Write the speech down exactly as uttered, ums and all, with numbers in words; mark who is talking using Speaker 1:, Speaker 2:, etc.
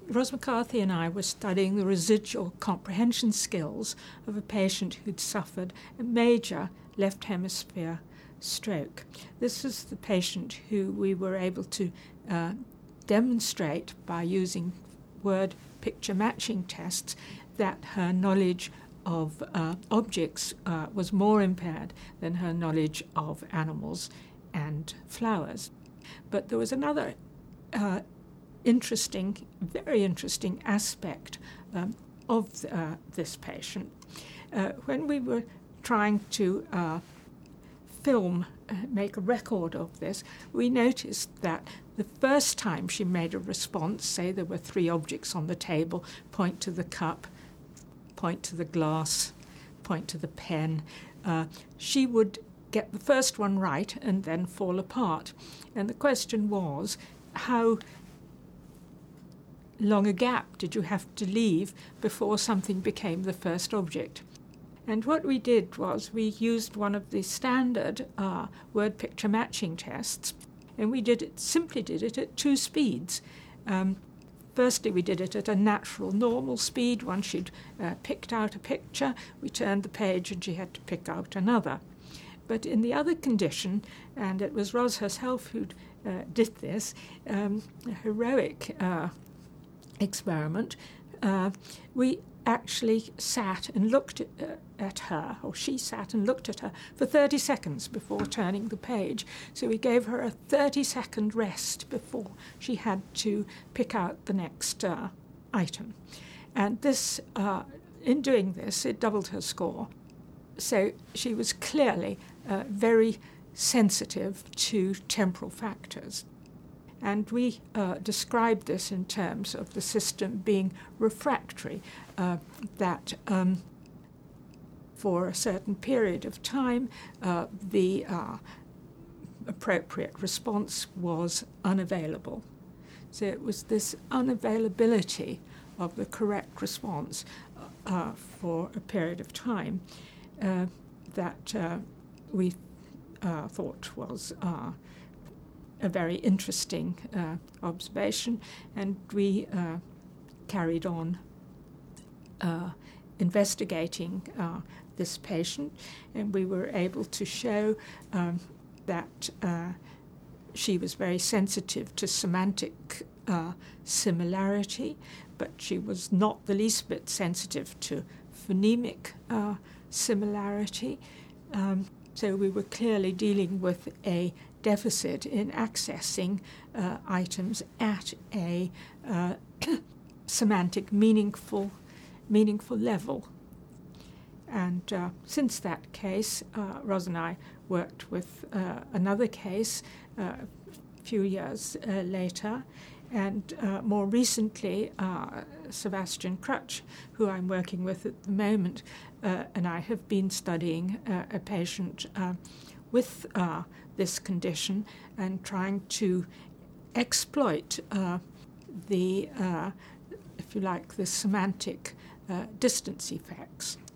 Speaker 1: Ros McCarthy and I were studying the residual comprehension skills of a patient who'd suffered a major left hemisphere stroke. This is the patient who we were able to uh, demonstrate by using word picture matching tests that her knowledge of uh, objects uh, was more impaired than her knowledge of animals and flowers. But there was another uh, interesting, very interesting aspect um, of uh, this patient. Uh, when we were trying to uh, film, uh, make a record of this, we noticed that the first time she made a response, say there were three objects on the table, point to the cup, point to the glass, point to the pen, uh, she would get the first one right and then fall apart. And the question was, how long a gap did you have to leave before something became the first object? And what we did was we used one of the standard uh, word picture matching tests, and we did it, simply did it at two speeds. Um, firstly, we did it at a natural, normal speed. Once she'd uh, picked out a picture, we turned the page and she had to pick out another. But in the other condition, and it was Ros herself who uh, did this, um, a heroic uh, experiment, uh, we actually sat and looked at, uh, at her, or she sat and looked at her for thirty seconds before turning the page. So we gave her a thirty-second rest before she had to pick out the next uh, item. And this, uh, in doing this, it doubled her score. So she was clearly uh, very sensitive to temporal factors. And we uh, described this in terms of the system being refractory, uh, that um, for a certain period of time, uh, the uh, appropriate response was unavailable. So it was this unavailability of the correct response uh, for a period of time uh, that uh, we uh, thought was uh, a very interesting uh, observation, and we uh, carried on uh, investigating uh, this patient, and we were able to show um, that uh, she was very sensitive to semantic uh, similarity, but she was not the least bit sensitive to phonemic uh, similarity. Um, so we were clearly dealing with a deficit in accessing uh, items at a uh, semantic, meaningful, meaningful level. And uh, since that case, uh, Ros and I worked with uh, another case uh, a few years uh, later, and uh, more recently, uh, Sebastian Crutch, who I'm working with at the moment, uh, and I have been studying uh, a patient uh, with uh, this condition and trying to exploit uh, the, uh, if you like, the semantic uh, distance effects.